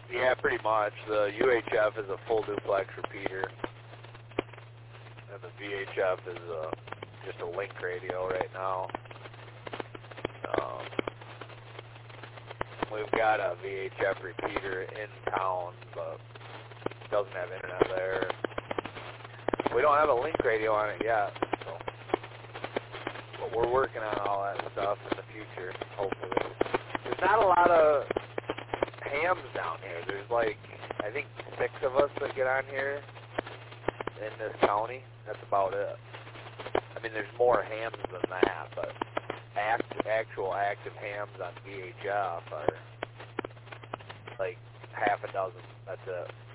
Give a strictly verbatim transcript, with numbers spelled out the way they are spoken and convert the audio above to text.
Yeah, pretty much. The U H F is a full duplex repeater, and the V H F is a, just a link radio right now. Um, we've got a V H F repeater in town, but it doesn't have internet there. We don't have a link radio on it yet, so but we're working on all that stuff in the future, hopefully. There's not a lot of hams down here. There's like, I think six of us that get on here in this county. That's about it. I mean, there's more hams than that, but act, actual active hams on V H F are like half a dozen. That's it.